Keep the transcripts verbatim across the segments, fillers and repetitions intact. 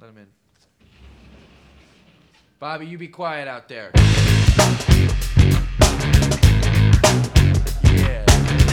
Let him in. Bobby, you be quiet out there. Yeah.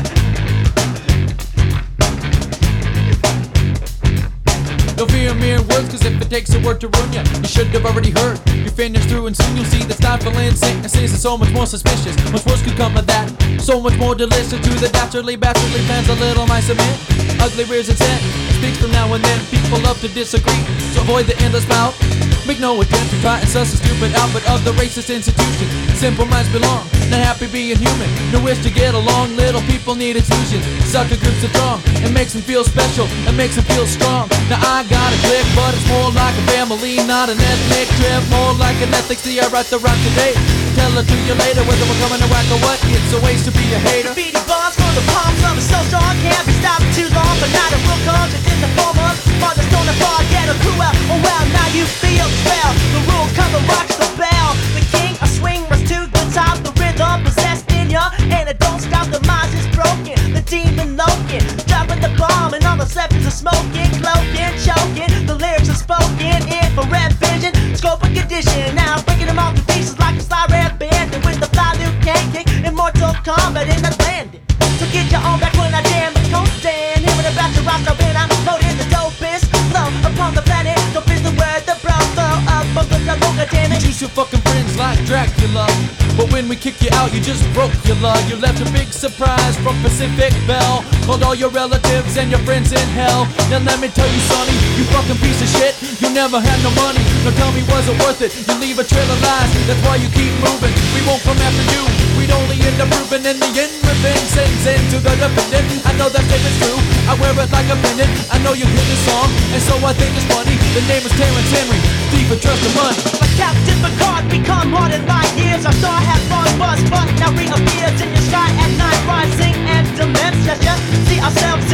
Don't fear mere words, cause if it takes a word to ruin ya, you should have already heard. You're finished through and soon you'll see that stifling sicknesses is so much more suspicious. Much worse could come of that. So much more delicious to the dastardly, bastardly fans. A little mice submit. Ugly rears its head. Speaks from now and then. People love to disagree, so avoid the endless mouth. Make no attempt to try and suss a stupid output of the racist institution. Simple minds belong, not happy being human. No wish to get along, little people need infusion. Sucker groups are strong, it makes them feel special, it makes them feel strong. Now I got a click, but it's more like a family, not an ethnic trip. More like an ethic, see I write the rhyme today. Tell it to you later, whether we're coming to whack or what. It's a waste to be a hater. Graffiti bars for the palms of it so strong, can't be stopped too long. But now the real comes, it's in the form of for the stone and far, get a crew out. Oh well, now you feel the spell. The rule cover rocks the bell. The king of swing runs to the top. The rhythm possessed in ya, and it don't stop. The mind is broken. The demon loking, dropping the bomb, and all the weapons are smoking, cloaking, choking. The lyrics are spoken, infrared vision, scope and condition. Now I'm breaking them off to pieces like a sly red bandit with the fly Liu Kang kick in Mortal Kombat in the landing. So get your own back when I jam the cold stand. Hearing about your roster when I'm loaded the dopest flow upon the planet. Don't miss the word the bro flow up from the Loga, damn it. You choose your fucking friends like Dracula, but when we kick you out, you just broke your lug. You left a big surprise from Pacific Bell. Called all your relatives and your friends in hell. Now let me tell you, sonny, you fucking piece of shit. You never had no money. Now tell me, was it worth it? You leave a trail of lies. That's why you keep moving. We won't come after you. We'd only end up proving in the end. Revenge sends into the defendant. I know that statement's true. I wear it like a pendant. I know you hear this song, and so I think it's funny. The name is Terrence Henry. Thief and trust the money. Like Captain Picard, become more than light years. Our star has lost buzz, but now reappears in your sky at night, rising and dementia. See ourselves